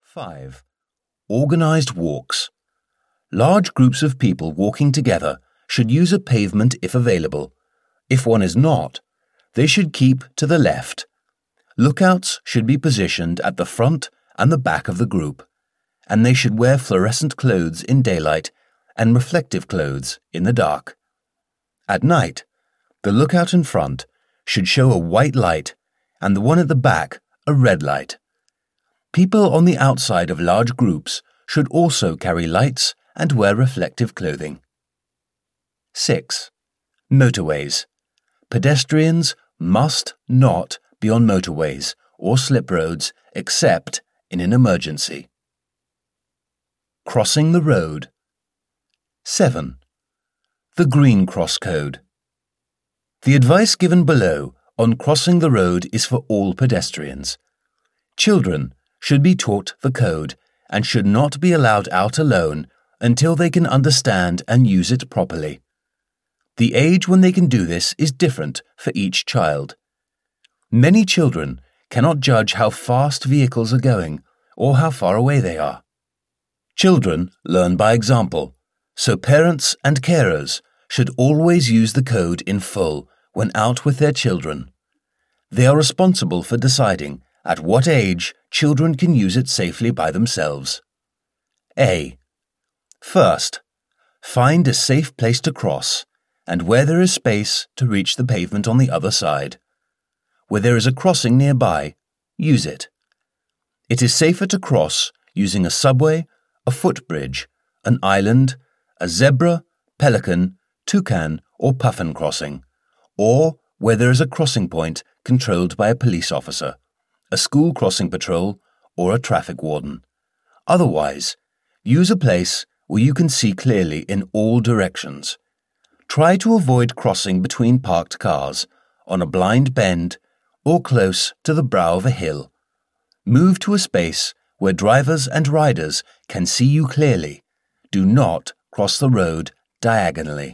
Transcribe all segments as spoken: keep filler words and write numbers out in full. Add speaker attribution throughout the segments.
Speaker 1: five. Organized walks. Large groups of people walking together should use a pavement if available. If one is not, they should keep to the left. Lookouts should be positioned at the front and the back of the group, and they should wear fluorescent clothes in daylight and reflective clothes in the dark. At night, the lookout in front should show a white light and the one at the back a red light. People on the outside of large groups should also carry lights and wear reflective clothing. six. Motorways. Pedestrians must not be on motorways or slip roads except in an emergency. Crossing the road. seven. The Green Cross Code. The advice given below on crossing the road is for all pedestrians. Children should be taught the code and should not be allowed out alone until they can understand and use it properly. The age when they can do this is different for each child. Many children cannot judge how fast vehicles are going or how far away they are. Children learn by example, so parents and carers should always use the code in full when out with their children. They are responsible for deciding at what age children can use it safely by themselves. A. First, find a safe place to cross and where there is space to reach the pavement on the other side. Where there is a crossing nearby, use it. It is safer to cross using a subway, a footbridge, an island, a zebra, pelican, toucan, or puffin crossing, or where there is a crossing point controlled by a police officer, a school crossing patrol, or a traffic warden. Otherwise, use a place where you can see clearly in all directions. Try to avoid crossing between parked cars, on a blind bend, or close to the brow of a hill. Move to a space where drivers and riders can see you clearly. Do not cross the road diagonally.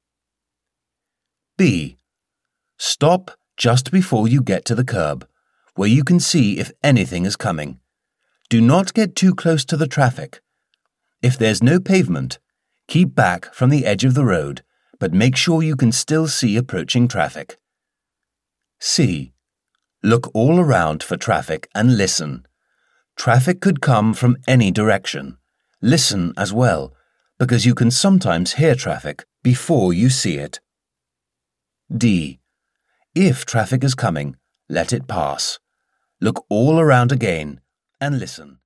Speaker 1: B. Stop just before you get to the curb, where you can see if anything is coming. Do not get too close to the traffic. If there's no pavement, keep back from the edge of the road, but make sure you can still see approaching traffic. C. Look all around for traffic and listen. Traffic could come from any direction. Listen as well, because you can sometimes hear traffic before you see it. D. If traffic is coming, let it pass. Look all around again and listen.